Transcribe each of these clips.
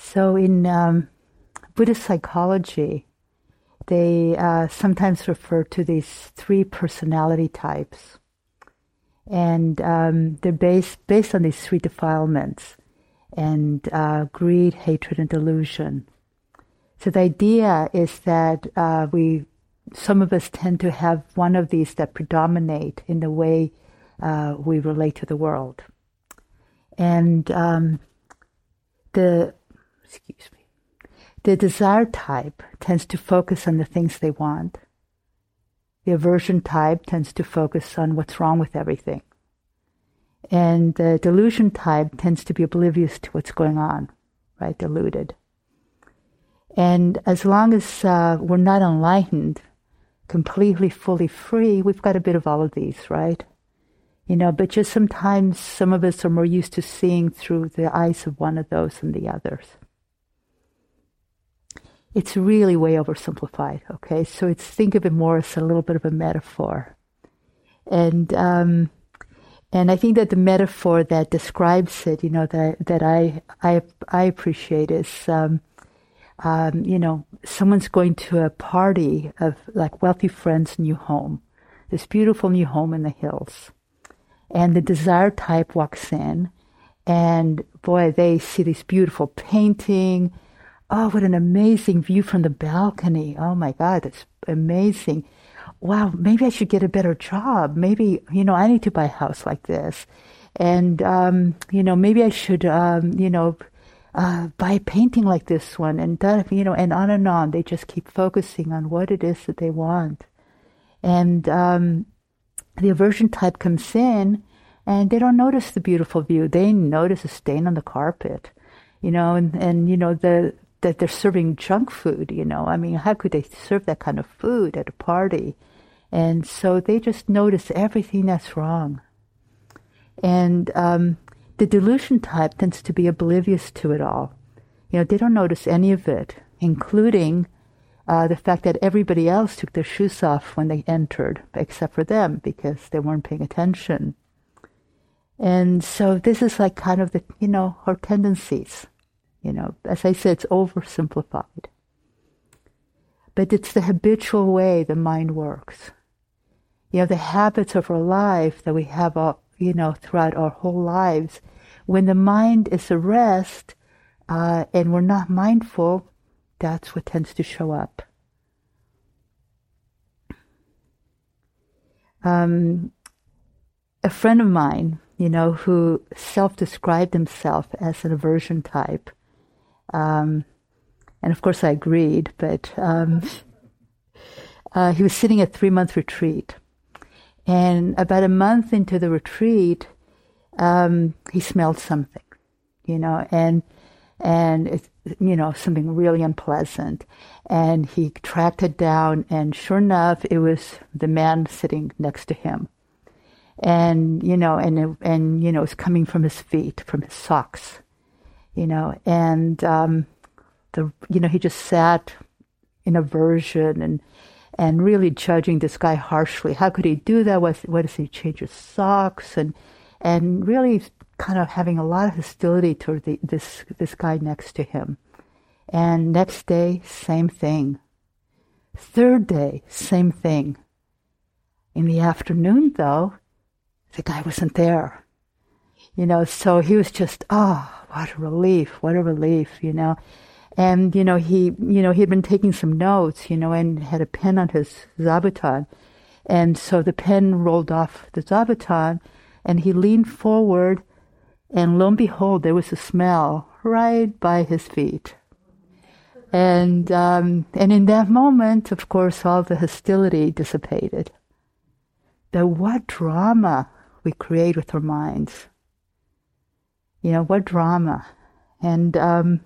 So in Buddhist psychology, they sometimes refer to these three personality types. And they're based on these three defilements, and greed, hatred, and delusion. So the idea is that some of us tend to have one of these that predominate in the way we relate to the world. And the desire type tends to focus on the things they want. The aversion type tends to focus on what's wrong with everything. And the delusion type tends to be oblivious to what's going on, right? Deluded. And as long as we're not enlightened, completely, fully free, we've got a bit of all of these, right? But just sometimes some of us are more used to seeing through the eyes of one of those than the others. It's really way oversimplified, okay? So think of it more as a little bit of a metaphor. And I think that the metaphor that describes it, that I appreciate is, someone's going to a party of like wealthy friends' new home, this beautiful new home in the hills. And the desire type walks in, and boy, they see this beautiful painting. Oh, what an amazing view from the balcony. Oh my God, that's amazing. Wow, maybe I should get a better job. Maybe, I need to buy a house like this. And, maybe I should, buy a painting like this one. And that, and on and on. They just keep focusing on what it is that they want. And the aversion type comes in, and they don't notice the beautiful view. They notice a stain on the carpet, that they're serving junk food, how could they serve that kind of food at a party? And so they just notice everything that's wrong. And the delusion type tends to be oblivious to it all. They don't notice any of it, including the fact that everybody else took their shoes off when they entered, except for them, because they weren't paying attention. And so this is like kind of our tendencies. As I said, it's oversimplified. But it's the habitual way the mind works. The habits of our life that we have, throughout our whole lives. When the mind is at rest and we're not mindful, that's what tends to show up. A friend of mine, who self-described himself as an aversion type, and of course I agreed, but he was sitting at a 3-month retreat. And about a month into the retreat, he smelled something, and it's, something really unpleasant. And he tracked it down, and sure enough, it was the man sitting next to him. And, it was coming from his feet, from his socks, and, he just sat in aversion and really judging this guy harshly. How could he do that? What does he change his socks? And really kind of having a lot of hostility toward this guy next to him. And next day, same thing. Third day, same thing. In the afternoon, though, the guy wasn't there. So he was just, what a relief, And, he had been taking some notes, and had a pen on his zabuton. And so the pen rolled off the zabuton, and he leaned forward, and lo and behold, there was a smell right by his feet. And in that moment, of course, all the hostility dissipated. What drama we create with our minds. What drama. And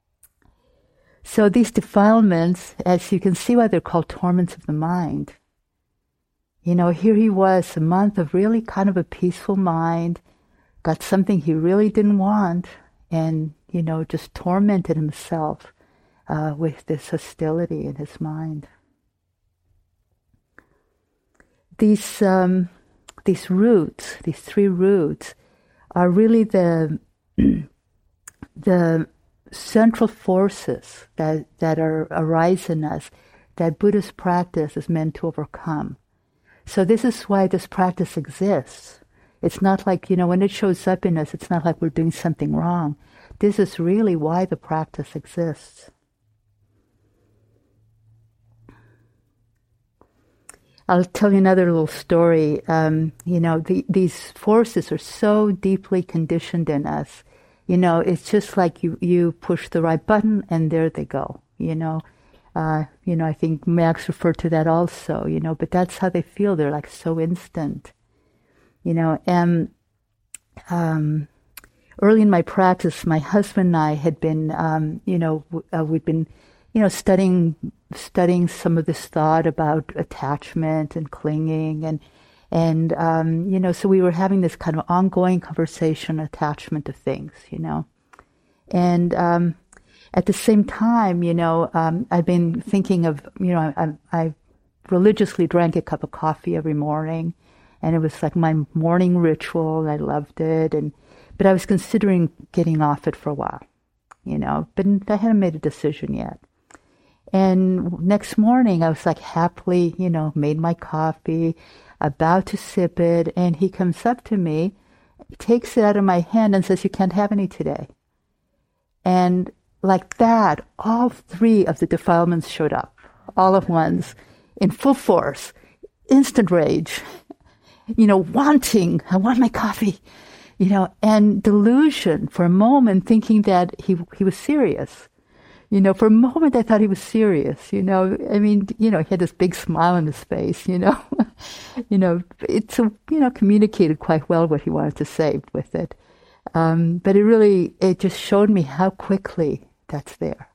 so these defilements, as you can see why they're called torments of the mind. Here he was, a month of really kind of a peaceful mind, got something he really didn't want, and, just tormented himself with this hostility in his mind. These roots, these three roots, are really the central forces that arise in us that Buddhist practice is meant to overcome. So this is why this practice exists. It's not like, when it shows up in us, it's not like we're doing something wrong. This is really why the practice exists. I'll tell you another little story. These forces are so deeply conditioned in us. It's just like you push the right button and there they go. I think Max referred to that also. But that's how they feel. They're like so instant. And early in my practice, my husband and I had been, we'd been, studying some of this thought about attachment and clinging and so we were having this kind of ongoing conversation, attachment to things, and at the same time, I've been thinking of, I religiously drank a cup of coffee every morning, and it was like my morning ritual. I loved it, but I was considering getting off it for a while, but I hadn't made a decision yet. And next morning, I was like happily, made my coffee, about to sip it, and he comes up to me, takes it out of my hand and says, "You can't have any today." And like that, all three of the defilements showed up, all at once, in full force, instant rage, wanting, I want my coffee, and delusion for a moment, thinking that he was serious. For a moment I thought he was serious, he had this big smile on his face, it's, communicated quite well what he wanted to say with it. But it just showed me how quickly that's there.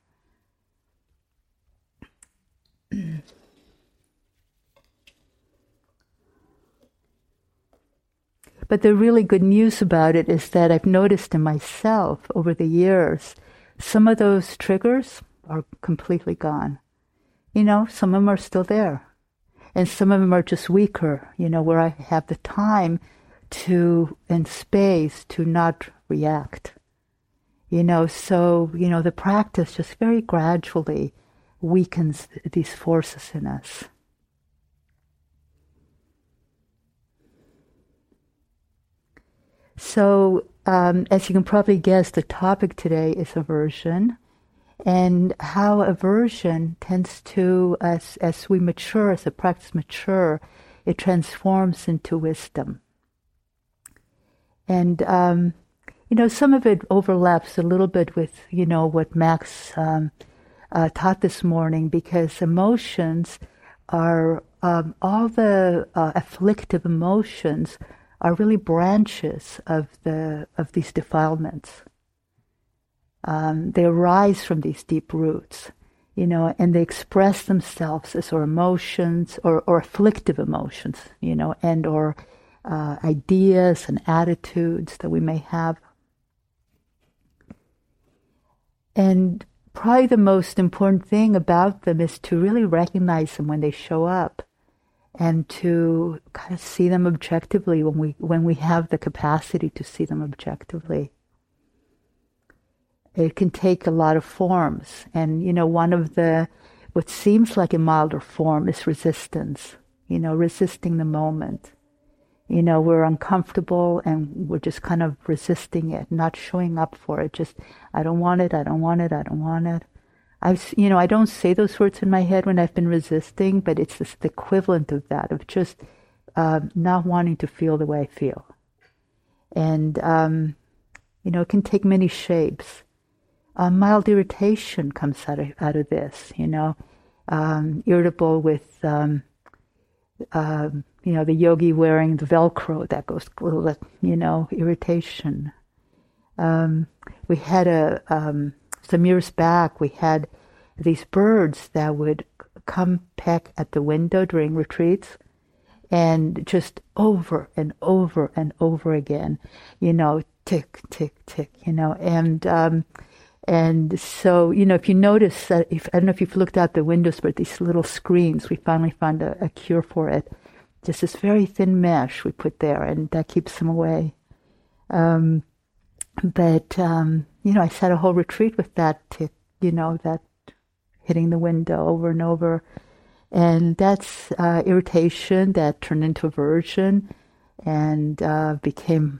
But the really good news about it is that I've noticed in myself over the years, some of those triggers are completely gone. Some of them are still there. And some of them are just weaker, where I have the time and space to not react. So, the practice just very gradually weakens these forces in us. So, as you can probably guess, the topic today is aversion, and how aversion tends to, as we mature, as the practice mature, it transforms into wisdom. And, some of it overlaps a little bit with, what Max taught this morning, because emotions are, all the afflictive emotions are really branches of these defilements. They arise from these deep roots, and they express themselves as our emotions or afflictive emotions, and or ideas and attitudes that we may have. And probably the most important thing about them is to really recognize them when they show up, and to kind of see them objectively when we have the capacity to see them objectively. It can take a lot of forms, and one of what seems like a milder form is resistance. Resisting the moment. We're uncomfortable and we're just kind of resisting it, not showing up for it. Just, I don't want it, I don't want it, I don't want it. I don't say those words in my head when I've been resisting, but it's the equivalent of that, of just not wanting to feel the way I feel. And, it can take many shapes. Mild irritation comes out of this, irritable with, the yogi wearing the Velcro, that goes, irritation. We had some years back, we had these birds that would come peck at the window during retreats, and just over and over and over again, tick, tick, tick, and so, if you notice that, I don't know if you've looked out the windows, but these little screens, we finally found a cure for it. Just this very thin mesh we put there, and that keeps them away. I sat a whole retreat with that, that hitting the window over and over. And that's irritation that turned into aversion and became,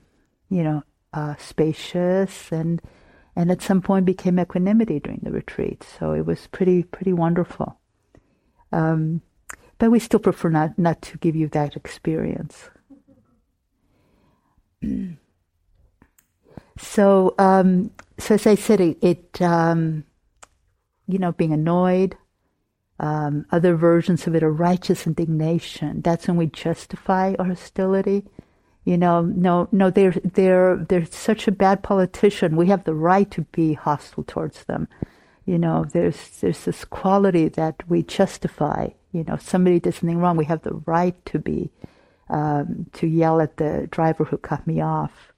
spacious and at some point became equanimity during the retreat. So it was pretty wonderful. But we still prefer not to give you that experience. So as I said, it being annoyed, other versions of it are righteous indignation. That's when we justify our hostility. No, they're such a bad politician. We have the right to be hostile towards them. There's this quality that we justify. If somebody did something wrong, we have the right to be, to yell at the driver who cut me off.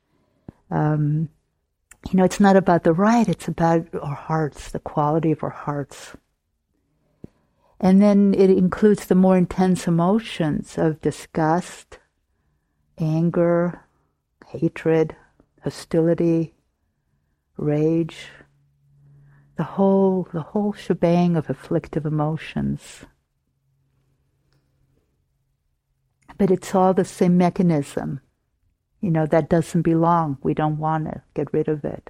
It's not about the right, it's about our hearts, the quality of our hearts. And then it includes the more intense emotions of disgust, anger, hatred, hostility, rage, the whole shebang of afflictive emotions. But it's all the same mechanism. That doesn't belong. We don't want it. Get rid of it.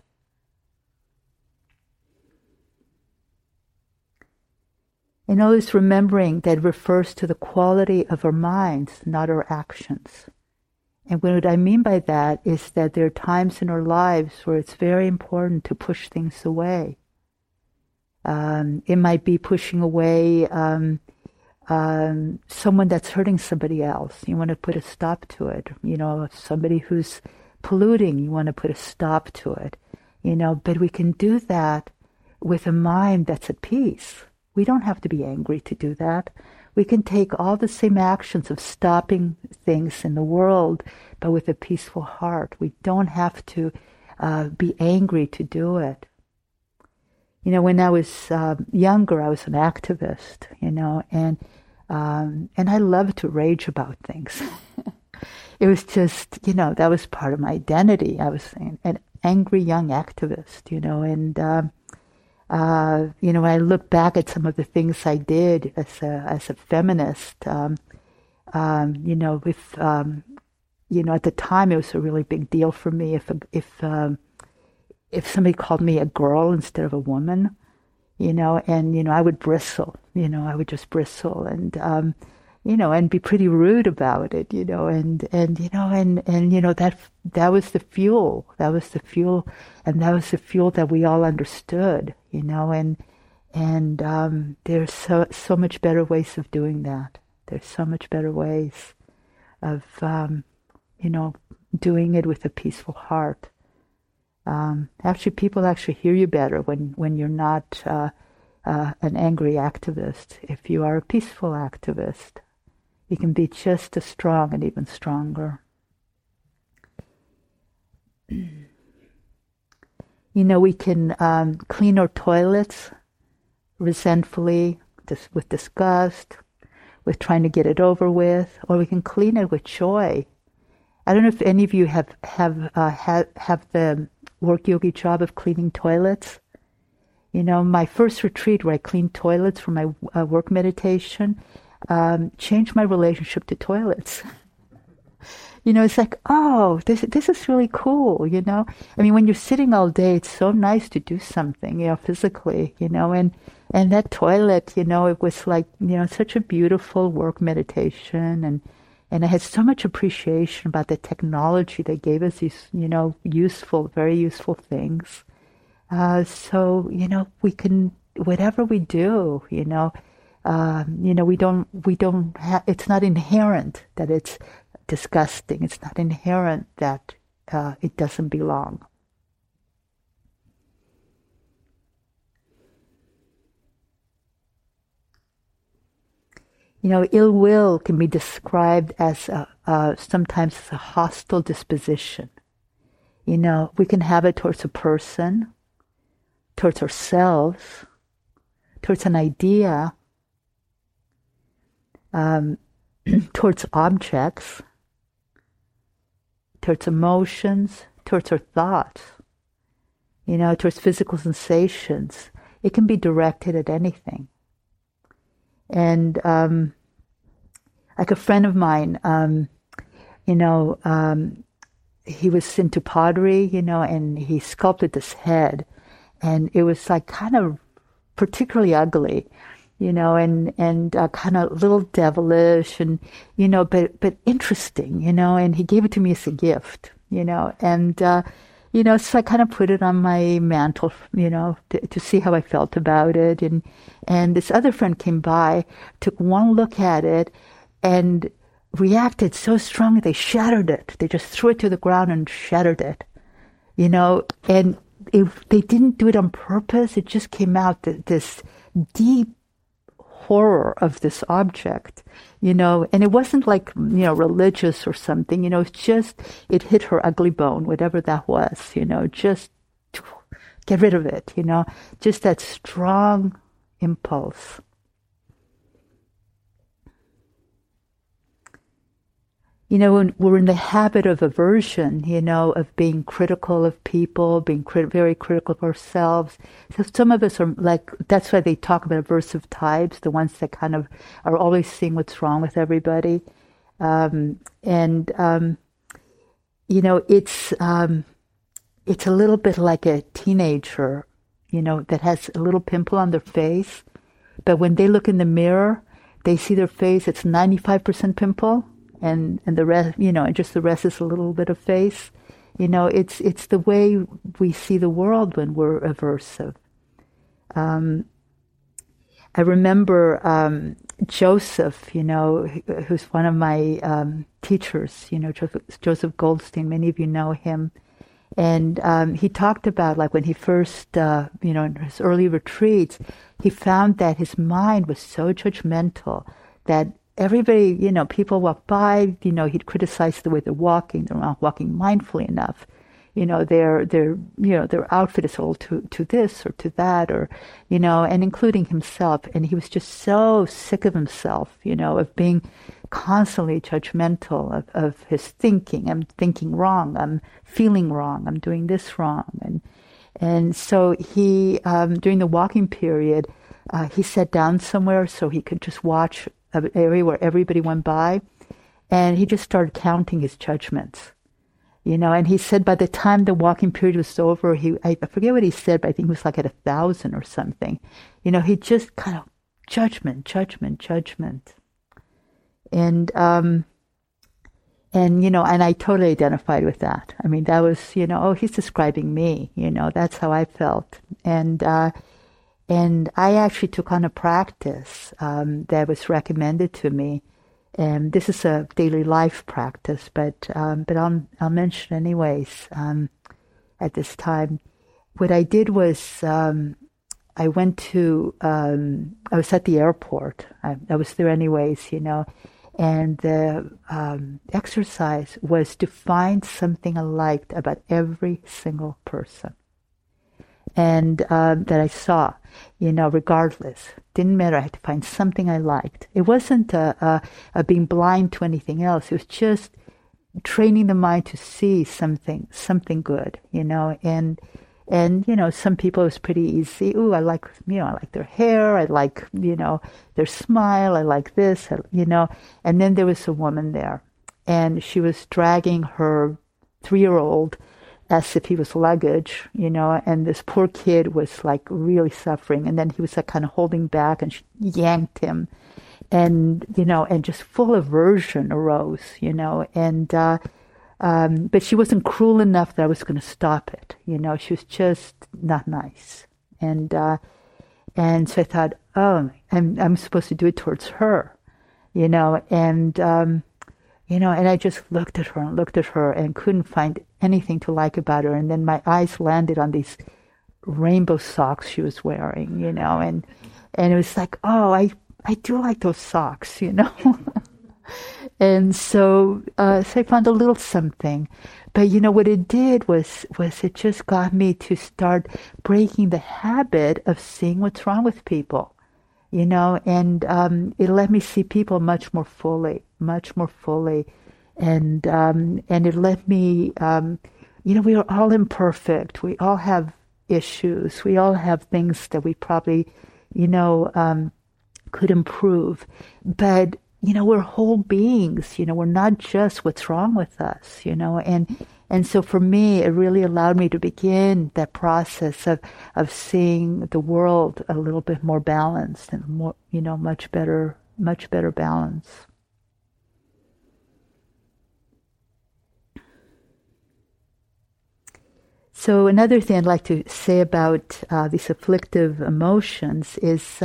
And always remembering that it refers to the quality of our minds, not our actions. And what I mean by that is that there are times in our lives where it's very important to push things away. It might be pushing away someone that's hurting somebody else. You want to put a stop to it. Somebody who's polluting, you want to put a stop to it. But we can do that with a mind that's at peace. We don't have to be angry to do that. We can take all the same actions of stopping things in the world, but with a peaceful heart. We don't have to be angry to do it. When I was younger, I was an activist, and I loved to rage about things. It was just, that was part of my identity. I was an angry young activist, and when I look back at some of the things I did as a feminist, at the time it was a really big deal for me if somebody called me a girl instead of a woman, I would bristle, I would just bristle and be pretty rude about it, that was the fuel, and that was the fuel that we all understood, and there's so much better ways of doing that. There's so much better ways of, doing it with a peaceful heart. People actually hear you better when you're not an angry activist. If you are a peaceful activist, you can be just as strong and even stronger. We can clean our toilets resentfully, with disgust, with trying to get it over with, or we can clean it with joy. I don't know if any of you have the work yogi job of cleaning toilets. My first retreat where I cleaned toilets for my work meditation changed my relationship to toilets. It's like, oh, this is really cool, when you're sitting all day, it's so nice to do something, physically, and that toilet, it was like, such a beautiful work meditation, and I had so much appreciation about the technology that gave us these, very useful things. So, we can, whatever we do, we don't have, it's not inherent that it's disgusting. It's not inherent that it doesn't belong. Ill will can be described as sometimes as a hostile disposition. We can have it towards a person, towards ourselves, towards an idea, towards objects, towards emotions, towards our thoughts. towards physical sensations. It can be directed at anything. And like a friend of mine, he was into pottery, and he sculpted this head, and it was like kind of particularly ugly, and kind of a little devilish, and but interesting, and he gave it to me as a gift, and so I kind of put it on my mantle, to see how I felt about it, and this other friend came by, took one look at it, and reacted so strongly they shattered it. They just threw it to the ground and shattered it, and if they didn't do it on purpose, it just came out this deep horror of this object, and it wasn't like, religious or something, it's just, it hit her ugly bone, whatever that was, just get rid of it, just that strong impulse. When we're in the habit of aversion, of being critical of people, being very critical of ourselves. So some of us are like, that's why they talk about aversive types, the ones that kind of are always seeing what's wrong with everybody. It's a little bit like a teenager, that has a little pimple on their face. But when they look in the mirror, they see their face, it's 95% pimple. And the rest, and just the rest is a little bit of face. It's the way we see the world when we're aversive. I remember Joseph, who's one of my teachers, Joseph Goldstein. Many of you know him. And he talked about, like, when he first, in his early retreats, he found that his mind was so judgmental that everybody, people walk by, he'd criticize the way they're not walking mindfully enough. Their outfit is all to this or to that, or, and including himself. And he was just so sick of himself, of being constantly judgmental of his thinking. I'm thinking wrong. I'm feeling wrong. I'm doing this wrong. And so he, during the walking period, he sat down somewhere so he could just watch an area where everybody went by, and he just started counting his judgments, and he said by the time the walking period was over, I forget what he said, but I think it was like at 1,000 or something, he just kind of judgment, and I totally identified with that. I mean, that was, he's describing me, that's how I felt, and I actually took on a practice that was recommended to me, and this is a daily life practice, but I'll mention anyways at this time. What I did was I went to I was at the airport. I was there anyways, and the exercise was to find something I liked about every single person. And that I saw, regardless. Didn't matter. I had to find something I liked. It wasn't a being blind to anything else. It was just training the mind to see something good, And some people it was pretty easy. Ooh, I like their hair. I like, their smile. I like this, And then there was a woman there, and she was dragging her 3-year-old as if he was luggage, and this poor kid was like really suffering. And then he was like kind of holding back, and she yanked him, and, and just full aversion arose, but she wasn't cruel enough that I was going to stop it. She was just not nice. And so I thought, oh, I'm supposed to do it towards her, and I just looked at her and couldn't find anything to like about her. And then my eyes landed on these rainbow socks she was wearing, and it was like, oh, I do like those socks, And so I found a little something. But, what it did was it just got me to start breaking the habit of seeing what's wrong with people, and it let me see people much more fully. And it let me, we are all imperfect. We all have issues. We all have things that we probably, could improve. But, we're whole beings, we're not just what's wrong with us, and so for me, it really allowed me to begin that process of seeing the world a little bit more balanced and more, much better balance. So another thing I'd like to say about these afflictive emotions is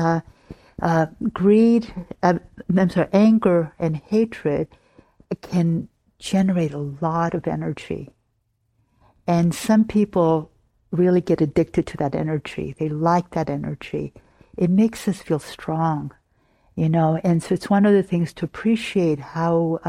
anger and hatred can generate a lot of energy. And some people really get addicted to that energy. They like that energy. It makes us feel strong, and so it's one of the things to appreciate how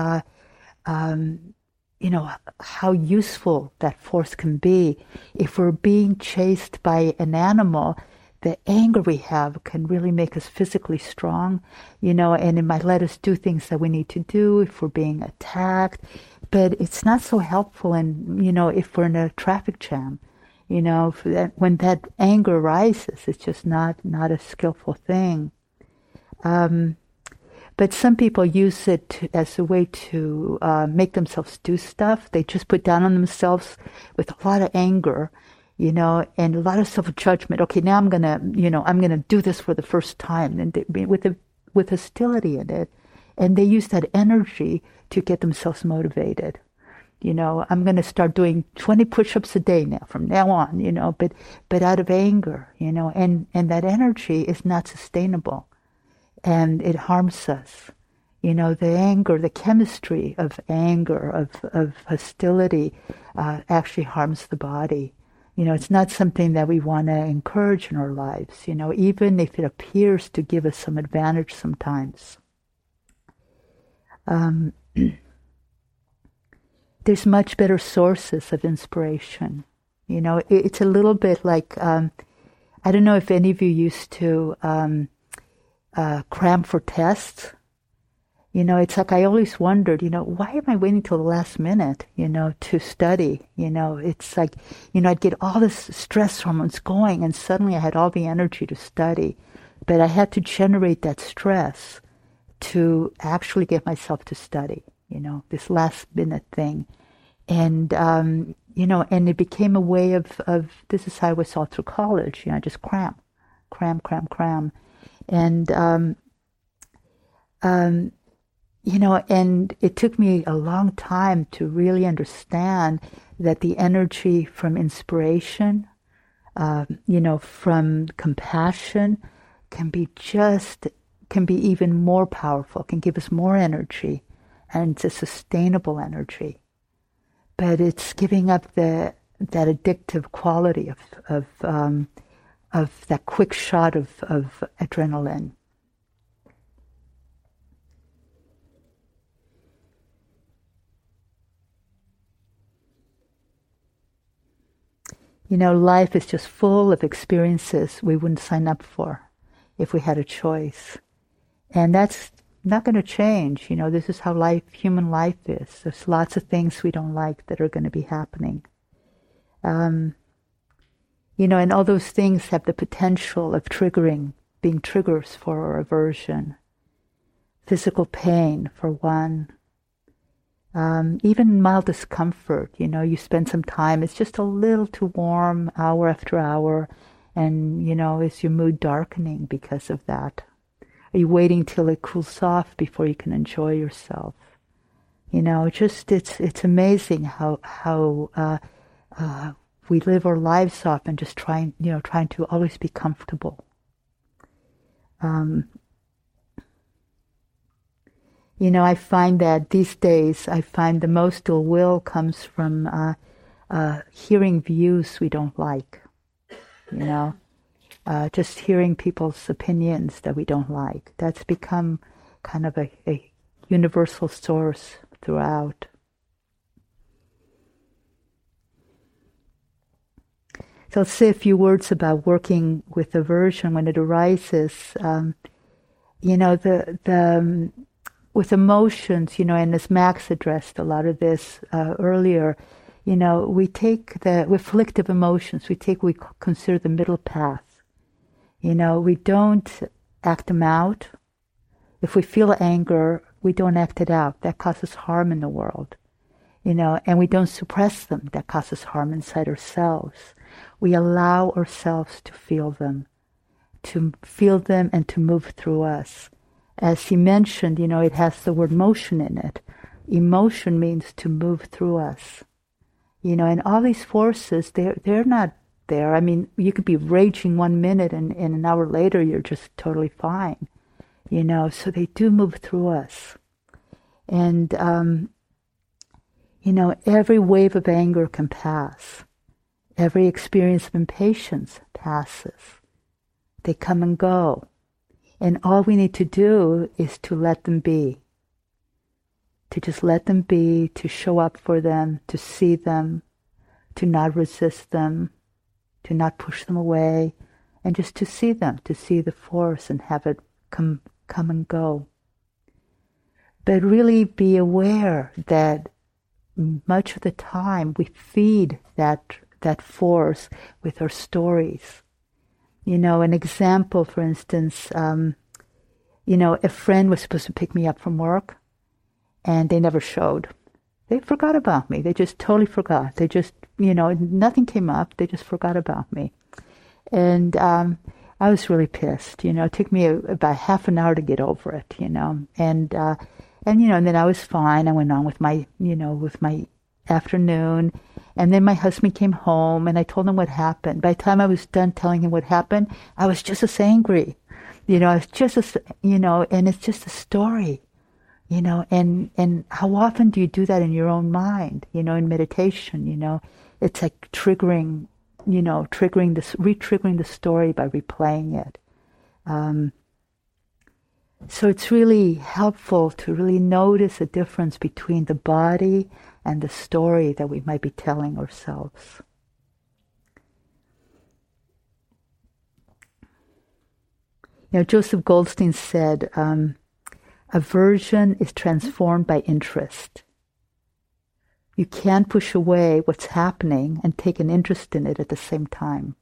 how useful that force can be. If we're being chased by an animal, the anger we have can really make us physically strong, and it might let us do things that we need to do if we're being attacked. But it's not so helpful if we're in a traffic jam, when that anger rises, it's just not a skillful thing. But some people use it as a way to make themselves do stuff. They just put down on themselves with a lot of anger, and a lot of self-judgment. Okay, now I'm gonna do this for the first time, and with hostility in it, and they use that energy to get themselves motivated. I'm gonna start doing 20 push-ups a day now from now on, but out of anger, and that energy is not sustainable. And it harms us. The anger, the chemistry of anger, of hostility, actually harms the body. It's not something that we want to encourage in our lives, even if it appears to give us some advantage sometimes. There's much better sources of inspiration. It's a little bit like, I don't know if any of you used to cram for tests. It's like I always wondered, why am I waiting till the last minute, to study? It's like, I'd get all this stress hormones going and suddenly I had all the energy to study. But I had to generate that stress to actually get myself to study, this last minute thing. And, and it became a way of this is how I was all through college, just cram. And, and it took me a long time to really understand that the energy from inspiration, from compassion can be even more powerful, can give us more energy, and it's a sustainable energy. But it's giving up that addictive quality of that quick shot of adrenaline. Life is just full of experiences we wouldn't sign up for if we had a choice. And that's not going to change. This is how human life is. There's lots of things we don't like that are going to be happening. And all those things have the potential of being triggers for our aversion. Physical pain, for one. Even mild discomfort, you spend some time, it's just a little too warm, hour after hour, and, is your mood darkening because of that? Are you waiting till it cools off before you can enjoy yourself? It's amazing how we live our lives off and just trying to always be comfortable. I find that these days, the most ill will comes from hearing views we don't like. Just hearing people's opinions that we don't like. That's become kind of a universal source throughout. So let's say a few words about working with aversion when it arises. With emotions, and as Max addressed a lot of this earlier, We take the afflictive emotions, we consider the middle path. We don't act them out. If we feel anger, we don't act it out. That causes harm in the world. And we don't suppress them. That causes harm inside ourselves. We allow ourselves to feel them and to move through us. As he mentioned, it has the word motion in it. Emotion means to move through us. And all these forces, they're not there. I mean, you could be raging 1 minute and an hour later you're just totally fine. So they do move through us. And, every wave of anger can pass. Every experience of impatience passes. They come and go. And all we need to do is to let them be. To just let them be, to show up for them, to see them, to not resist them, to not push them away, and just to see them, to see the force and have it come and go. But really be aware that much of the time we feed that force with our stories. An example, for instance, a friend was supposed to pick me up from work, and they never showed. They forgot about me. They just totally forgot. They just, nothing came up. They just forgot about me. And I was really pissed. It took me about half an hour to get over it, and then I was fine. I went on with my afternoon. And then my husband came home and I told him what happened. By the time I was done telling him what happened, I was just as angry. I was just as, and it's just a story, and how often do you do that in your own mind, in meditation, it's like re-triggering the story by replaying it. So it's really helpful to really notice the difference between the body and the story that we might be telling ourselves. Joseph Goldstein said, aversion is transformed by interest. You can't push away what's happening and take an interest in it at the same time.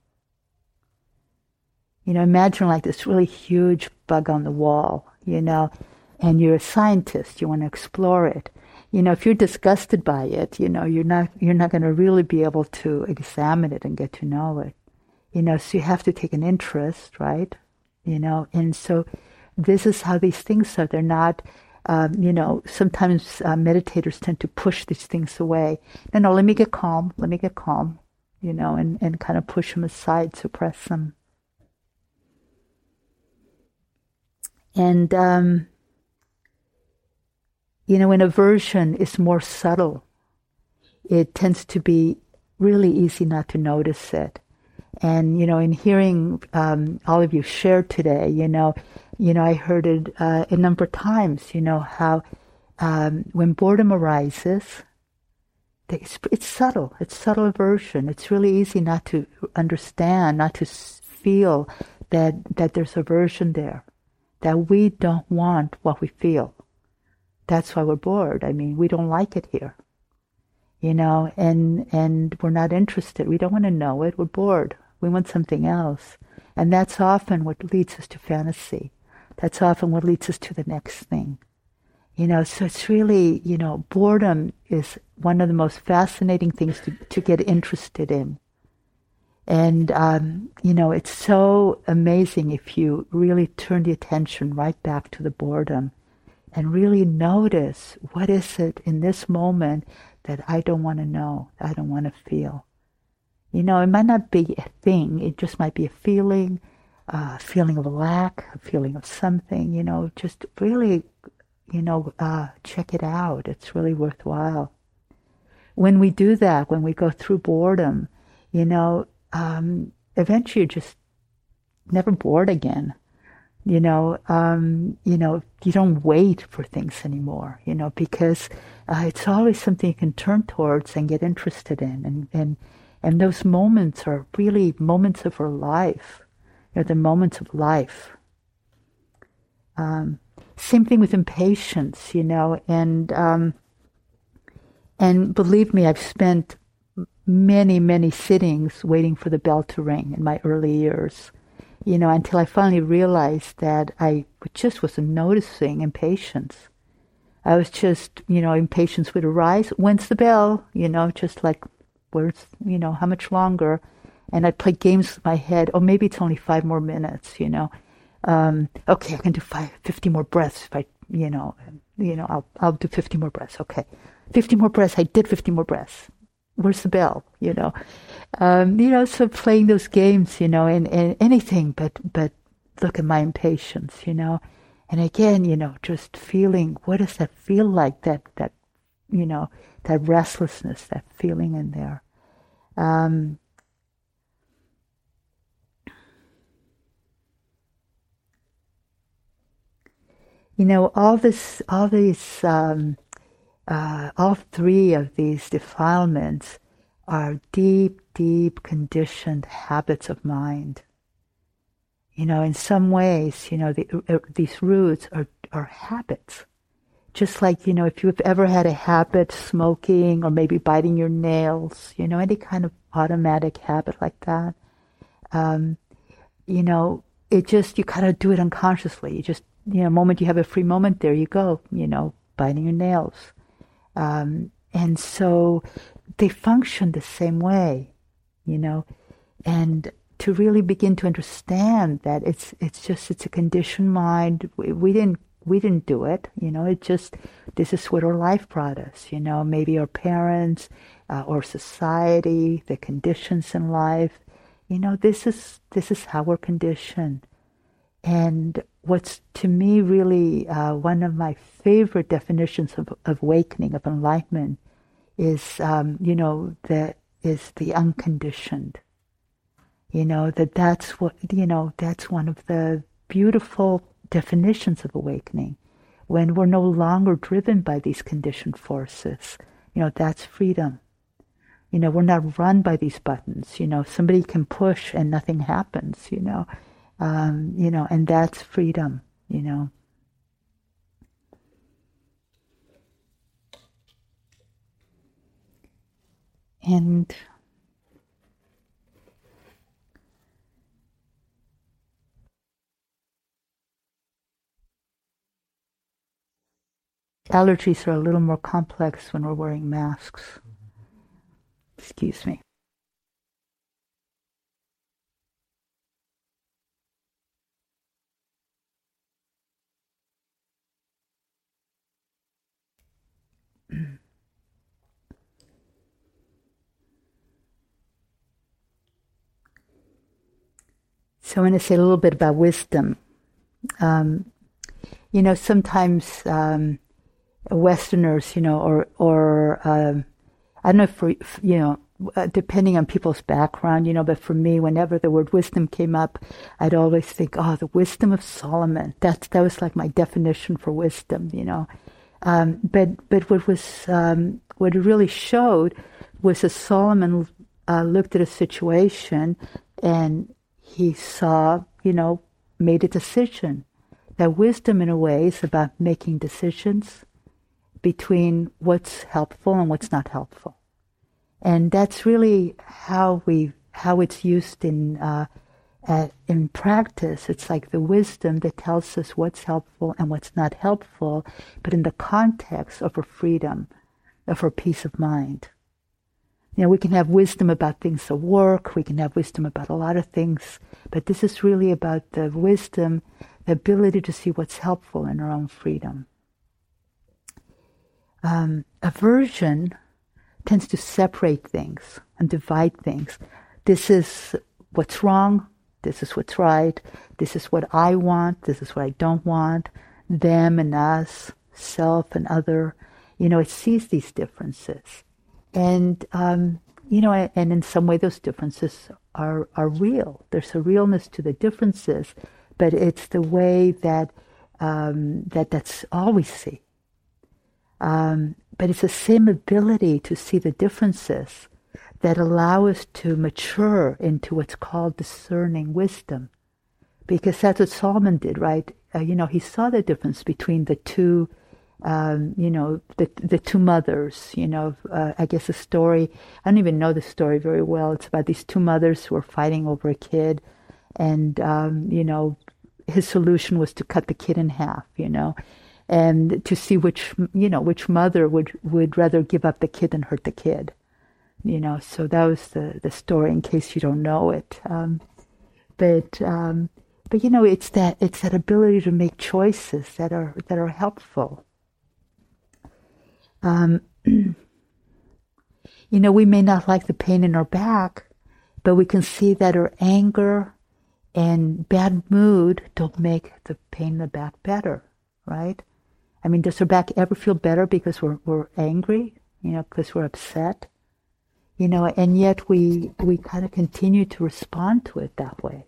Imagine like this really huge bug on the wall, and you're a scientist, you want to explore it. If you're disgusted by it, you're not going to really be able to examine it and get to know it. So you have to take an interest, right? And so this is how these things are. They're not, sometimes meditators tend to push these things away. No, let me get calm, and kind of push them aside, suppress them. And, when aversion is more subtle, it tends to be really easy not to notice it. And, in hearing all of you share today, I heard it a number of times, how when boredom arises, it's subtle. It's subtle aversion. It's really easy not to understand, not to feel that there's aversion there, that we don't want what we feel. That's why we're bored. I mean, we don't like it here, and we're not interested. We don't want to know it. We're bored. We want something else. And that's often what leads us to fantasy. That's often what leads us to the next thing. So it's really, boredom is one of the most fascinating things to get interested in. And, it's so amazing if you really turn the attention right back to the boredom and really notice, what is it in this moment that I don't want to know, I don't want to feel. It might not be a thing, it just might be a feeling of lack, a feeling of something, just really, check it out. It's really worthwhile. When we do that, when we go through boredom, eventually you're just never bored again. You don't wait for things anymore, because it's always something you can turn towards and get interested in. And those moments are really moments of our life. They're the moments of life. Same thing with impatience, and believe me, I've spent many, many sittings waiting for the bell to ring in my early years, until I finally realized that I just wasn't noticing impatience. I was just, impatience would arise. When's the bell? Just like, where's, how much longer? And I'd play games with my head. Oh, maybe it's only 5 more minutes, Okay, I can do 50 more breaths if I, I'll do 50 more breaths. Okay. 50 more breaths. I did 50 more breaths. Where's the bell? So playing those games, and anything, but look at my impatience, and again, just feeling, what does that feel like? That restlessness, that feeling in there. All 3 of these defilements are deep, deep conditioned habits of mind. In some ways, these roots are habits. Just like, if you've ever had a habit, smoking or maybe biting your nails, any kind of automatic habit like that, it just, you kind of do it unconsciously. You just, the moment you have a free moment, there you go, biting your nails. And so they function the same way, and to really begin to understand that it's a conditioned mind. We didn't do it, it just, this is what our life brought us, maybe our parents, or society, the conditions in life, this is how we're conditioned. And what's to me really one of my favorite definitions of awakening, of enlightenment, is that is the unconditioned. That's what that's one of the beautiful definitions of awakening, when we're no longer driven by these conditioned forces. That's freedom. We're not run by these buttons. Somebody can push and nothing happens. And that's freedom. And allergies are a little more complex when we're wearing masks. Excuse me. So I want to say a little bit about wisdom. Sometimes Westerners, or I don't know if depending on people's background, but for me, whenever the word wisdom came up, I'd always think, the wisdom of Solomon. That was like my definition for wisdom, But what it really showed was that Solomon looked at a situation and he saw, made a decision. That wisdom, in a way, is about making decisions between what's helpful and what's not helpful. And that's really how it's used in practice. It's like the wisdom that tells us what's helpful and what's not helpful, but in the context of our freedom, of our peace of mind. We can have wisdom about things at work, we can have wisdom about a lot of things, but this is really about the wisdom, the ability to see what's helpful in our own freedom. Aversion tends to separate things and divide things. This is what's wrong, this is what's right, this is what I want, this is what I don't want, them and us, self and other. It sees these differences. And, and in some way those differences are real. There's a realness to the differences, but it's the way that that's all we see. But it's the same ability to see the differences that allow us to mature into what's called discerning wisdom. Because that's what Solomon did, right? He saw the difference between the two the two mothers, I guess the story, I don't even know the story very well. It's about these two mothers who were fighting over a kid, and, his solution was to cut the kid in half, and to see which mother would rather give up the kid than hurt the kid, so that was the story, in case you don't know it. But it's that ability to make choices that are helpful. We may not like the pain in our back, but we can see that our anger and bad mood don't make the pain in the back better, right? I mean, does our back ever feel better because we're angry, because we're upset? And yet we kind of continue to respond to it that way.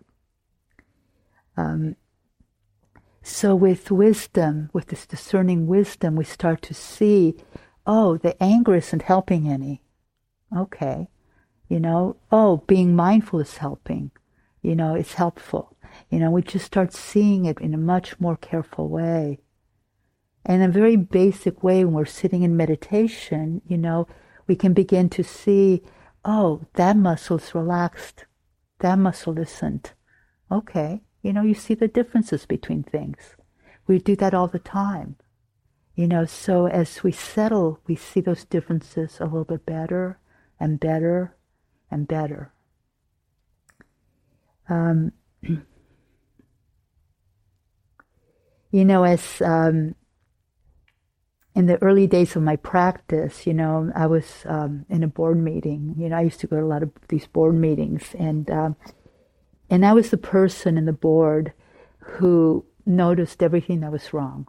So with wisdom, with this discerning wisdom, we start to see, oh, the anger isn't helping any. Okay. Being mindful is helping. It's helpful. We just start seeing it in a much more careful way. And in a very basic way, when we're sitting in meditation, we can begin to see, oh, that muscle's relaxed. That muscle isn't. Okay. You see the differences between things. We do that all the time. So as we settle, we see those differences a little bit better and better and better. As in the early days of my practice, I was in a board meeting. I used to go to a lot of these board meetings, and I was the person in the board who noticed everything that was wrong.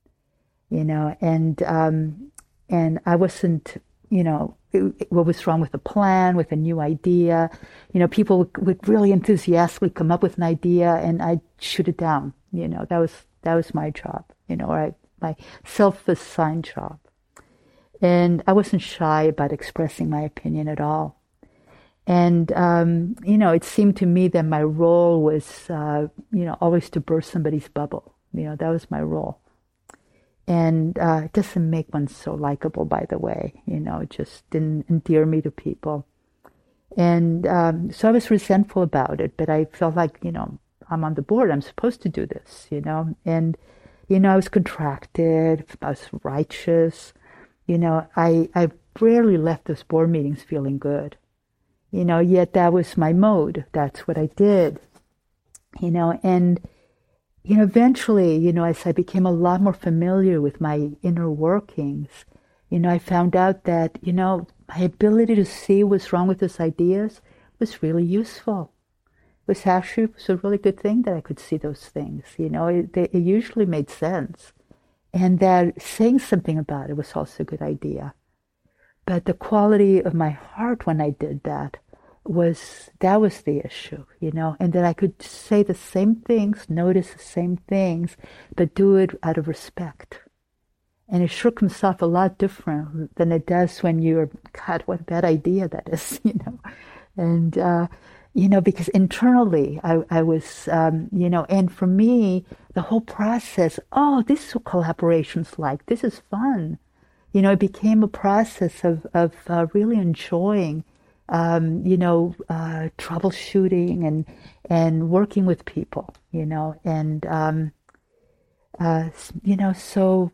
And I wasn't, what was wrong with the plan, with a new idea. People would really enthusiastically come up with an idea, and I'd shoot it down. That was my job, or my self-assigned job. And I wasn't shy about expressing my opinion at all. And, it seemed to me that my role was, always to burst somebody's bubble. That was my role. And it doesn't make one so likable, by the way. It just didn't endear me to people. And so I was resentful about it, but I felt like, I'm on the board. I'm supposed to do this, And, I was contracted. I was righteous. I rarely left those board meetings feeling good. Yet that was my mode. That's what I did. And eventually, as I became a lot more familiar with my inner workings, I found out that, my ability to see what's wrong with those ideas was really useful. It was a really good thing that I could see those things. It usually made sense. And that saying something about it was also a good idea. But the quality of my heart when I did that was the issue, and that I could say the same things, notice the same things, but do it out of respect. And it sure comes off a lot different than it does when you're, God, what a bad idea that is, And, because internally I was, and for me, the whole process, oh, this is what collaboration's like. This is fun. It became a process of really enjoying troubleshooting and working with people, and, so,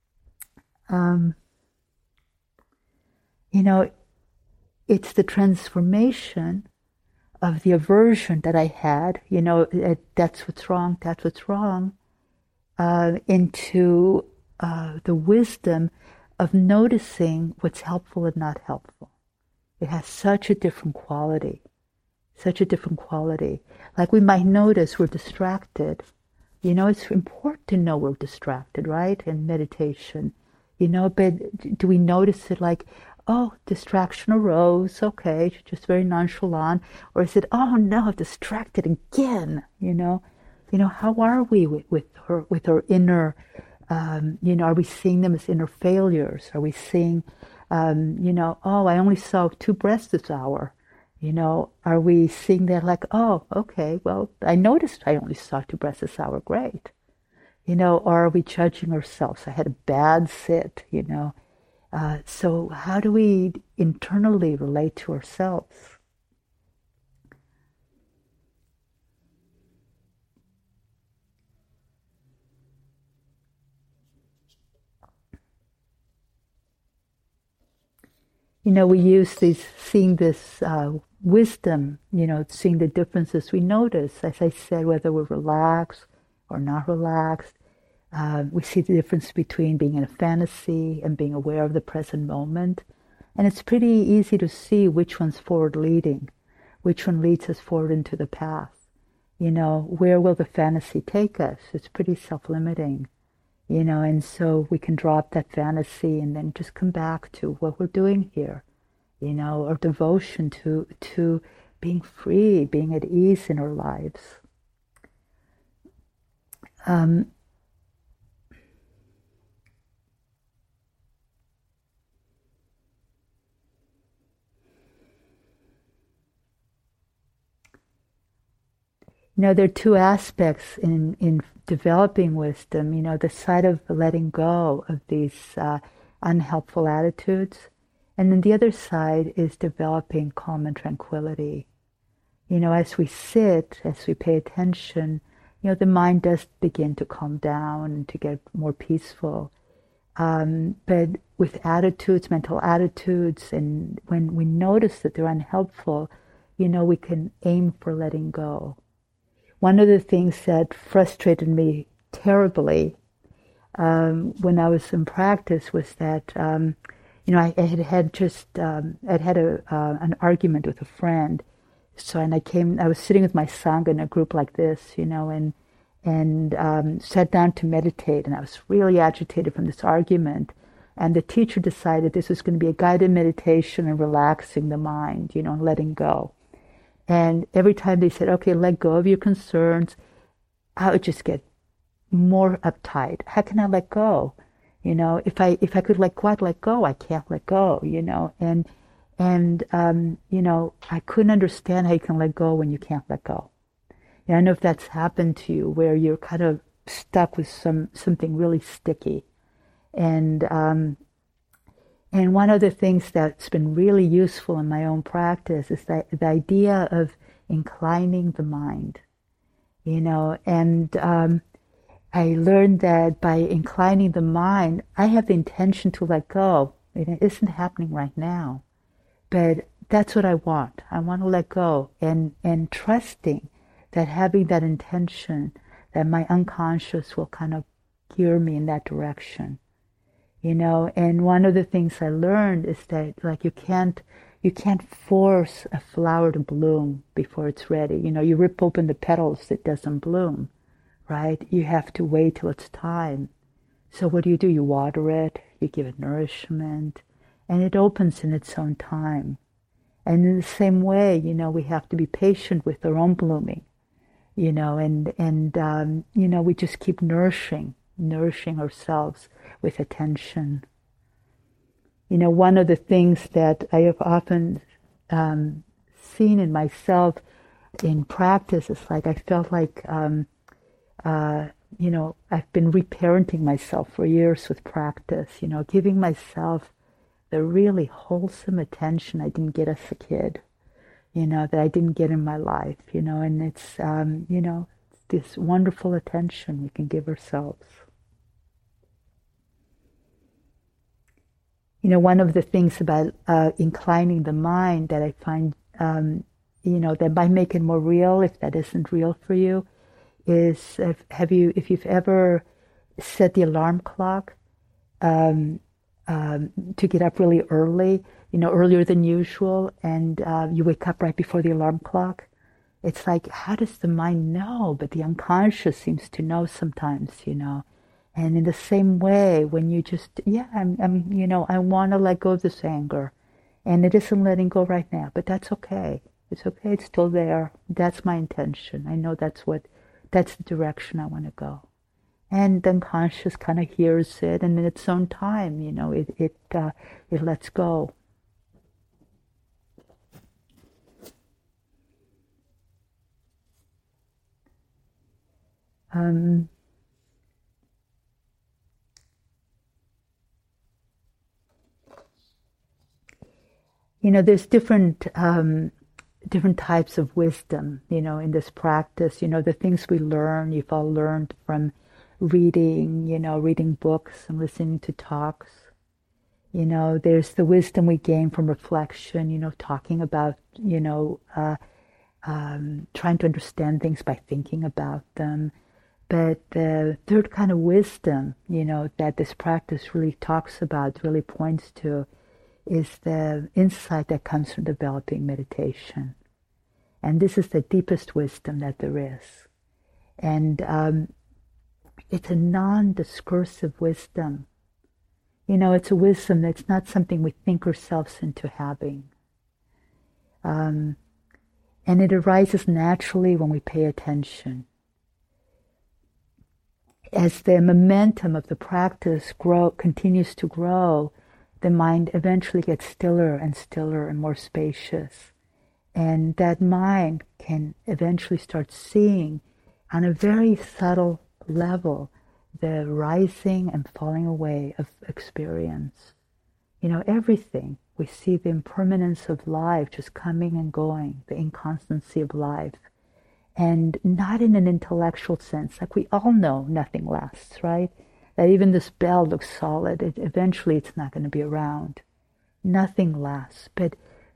it's the transformation of the aversion that I had, that's what's wrong, into the wisdom of noticing what's helpful and not helpful. It has such a different quality. Like we might notice we're distracted. It's important to know we're distracted, right? In meditation, but do we notice it like, oh, distraction arose, okay, just very nonchalant, or is it, oh no, distracted again, how are we with our inner, are we seeing them as inner failures? Are we seeing, oh, I only saw 2 breaths this hour, are we seeing that like, oh, okay, well, I noticed I only saw 2 breaths this hour, great, Or are we judging ourselves? I had a bad sit, So how do we internally relate to ourselves? We use seeing this wisdom, seeing the differences we notice, as I said, whether we're relaxed or not relaxed. We see the difference between being in a fantasy and being aware of the present moment. And it's pretty easy to see which one's forward leading, which one leads us forward into the path. Where will the fantasy take us? It's pretty self-limiting, and so we can drop that fantasy and then just come back to what we're doing here, our devotion to being free, being at ease in our lives. There are two aspects in developing wisdom, the side of letting go of these unhelpful attitudes. And then the other side is developing calm and tranquility. As we sit, as we pay attention, the mind does begin to calm down and to get more peaceful. But with attitudes, mental attitudes, and when we notice that they're unhelpful, we can aim for letting go. One of the things that frustrated me terribly when I was in practice was that, I had had an argument with a friend. So, and I was sitting with my Sangha in a group like this, and sat down to meditate, and I was really agitated from this argument. And the teacher decided this was going to be a guided meditation and relaxing the mind, and letting go. And every time they said, okay, let go of your concerns, I would just get more uptight. How can I let go? If I could let go, I'd let go. I can't let go, and I couldn't understand how you can let go when you can't let go. I don't know if that's happened to you, where you're kind of stuck with something really sticky. And one of the things that's been really useful in my own practice is the idea of inclining the mind, and I learned that by inclining the mind, I have the intention to let go. It isn't happening right now, but that's what I want. I want to let go, and trusting that having that intention, that my unconscious will kind of gear me in that direction. And one of the things I learned is that, like, you can't force a flower to bloom before it's ready. You rip open the petals, it doesn't bloom, right? You have to wait till it's time. So what do? You water it, you give it nourishment, and it opens in its own time. And in the same way, we have to be patient with our own blooming, and we just keep nourishing ourselves with attention. One of the things that I have often seen in myself in practice is like I felt like, I've been reparenting myself for years with practice, giving myself the really wholesome attention I didn't get as a kid, that I didn't get in my life, and it's, this wonderful attention we can give ourselves. One of the things about inclining the mind that I find, that might make it more real, if that isn't real for you, is if you've ever set the alarm clock to get up really early, earlier than usual, and you wake up right before the alarm clock. It's like, how does the mind know? But the unconscious seems to know sometimes, And in the same way, when you just, I want to let go of this anger, and it isn't letting go right now, but that's okay. It's okay. It's still there. That's my intention. I know that's the direction I want to go. And the unconscious kind of hears it, and in its own time, it lets go. there's different types of wisdom, in this practice. The things we learn, you've all learned from reading, reading books and listening to talks. There's the wisdom we gain from reflection, talking about, trying to understand things by thinking about them. But the third kind of wisdom, that this practice really talks about, really points to, is the insight that comes from developing meditation. And this is the deepest wisdom that there is. And it's a non-discursive wisdom. It's a wisdom that's not something we think ourselves into having. And it arises naturally when we pay attention. As the momentum of the practice continues to grow, the mind eventually gets stiller and stiller and more spacious. And that mind can eventually start seeing on a very subtle level the rising and falling away of experience. Everything. We see the impermanence of life just coming and going, the inconstancy of life. And not in an intellectual sense. Like we all know nothing lasts, right? That even this bell looks solid. Eventually it's not going to be around. Nothing lasts. But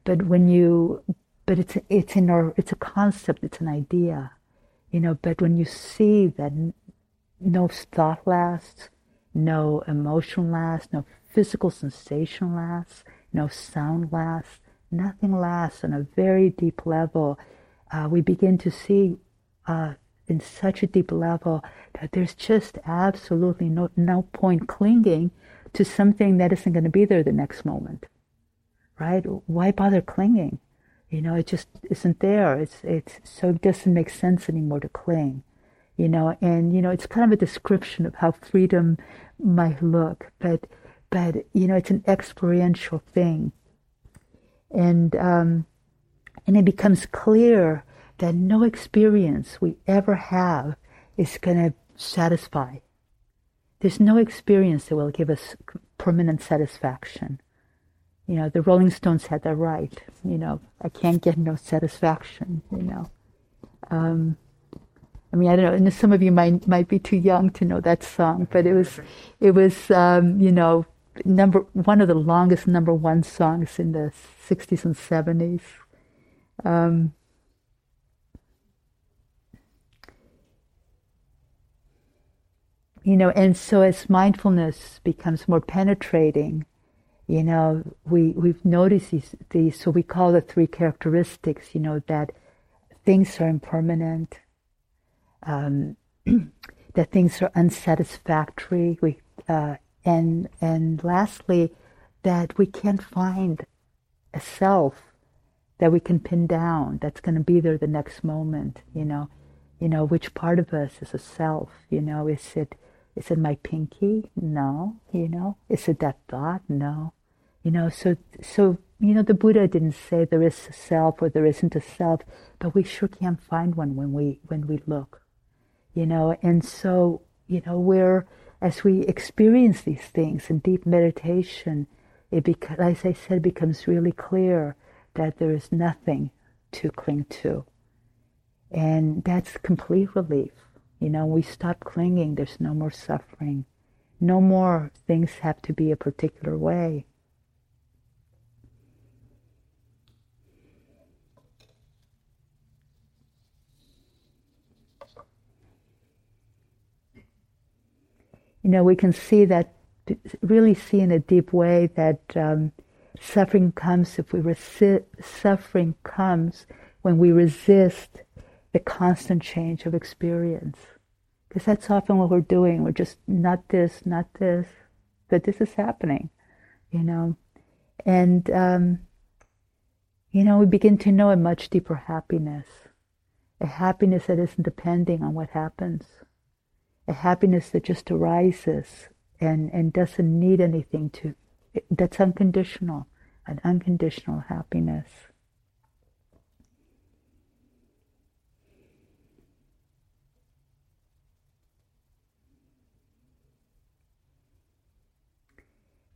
it's a concept, it's an idea. But when you see that no thought lasts, no emotion lasts, no physical sensation lasts, no sound lasts, nothing lasts on a very deep level, we begin to see in such a deep level that there's just absolutely no point clinging to something that isn't going to be there the next moment, right? Why bother clinging? It just isn't there. It's so it doesn't make sense anymore to cling, and it's kind of a description of how freedom might look, but it's an experiential thing, and it becomes clear that no experience we ever have is going to satisfy. There's no experience that will give us permanent satisfaction. The Rolling Stones had that right. I can't get no satisfaction. I don't know. And some of you might be too young to know that song, but it was one of the longest number one songs in the 60s and 70s. And so as mindfulness becomes more penetrating, we've noticed these, so we call the three characteristics, that things are impermanent, that things are unsatisfactory, and lastly, that we can't find a self that we can pin down, that's going to be there the next moment, which part of us is a self, is it my pinky? No, is it that thought? No. So the Buddha didn't say there is a self or there isn't a self, but we sure can't find one when we look, and so, as we experience these things in deep meditation, as I said, it becomes really clear that there is nothing to cling to. And that's complete relief. We stop clinging, there's no more suffering. No more things have to be a particular way. We can really see in a deep way that suffering comes suffering comes when we resist the constant change of experience. Because that's often what we're doing. We're just not this, but this is happening, And, we begin to know a much deeper happiness. A happiness that isn't depending on what happens. A happiness that just arises and doesn't need anything that's unconditional, an unconditional happiness.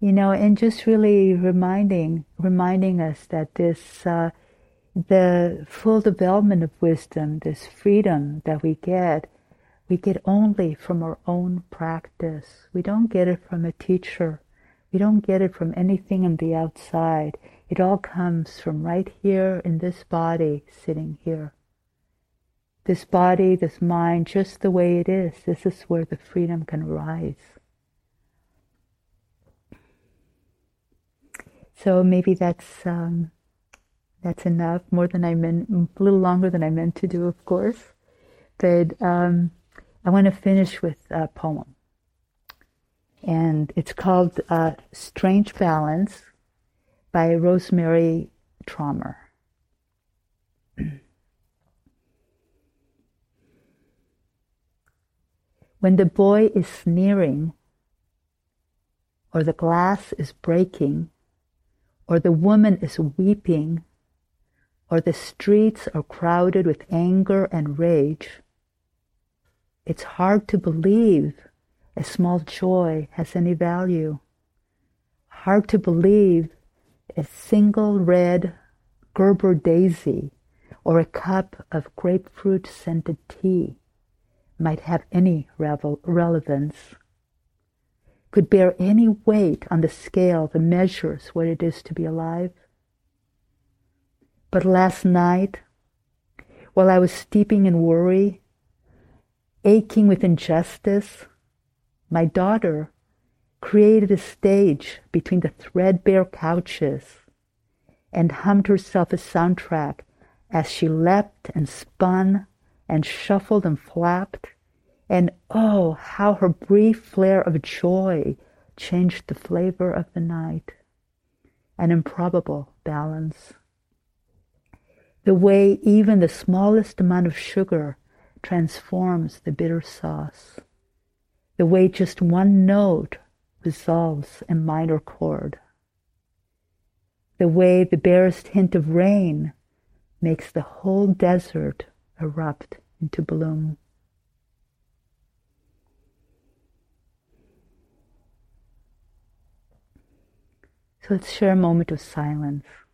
and just really reminding us that this, the full development of wisdom, this freedom that we get only from our own practice. We don't get it from a teacher. We don't get it from anything on the outside. It all comes from right here in this body, sitting here. This body, this mind, just the way it is. This is where the freedom can arise. So maybe that's enough. More than a little longer than I meant to do, of course. But I want to finish with a poem. And it's called Strange Balance by Rosemary Traumer. When the boy is sneering, or the glass is breaking, or the woman is weeping, or the streets are crowded with anger and rage, it's hard to believe a small joy has any value. Hard to believe a single red Gerber daisy or a cup of grapefruit-scented tea might have any relevance, could bear any weight on the scale that measures what it is to be alive. But last night, while I was steeping in worry, aching with injustice, my daughter created a stage between the threadbare couches and hummed herself a soundtrack as she leapt and spun and shuffled and flapped, and oh, how her brief flare of joy changed the flavor of the night. An improbable balance. The way even the smallest amount of sugar transforms the bitter sauce. The way just one note resolves a minor chord. The way the barest hint of rain makes the whole desert erupt into bloom. So let's share a moment of silence.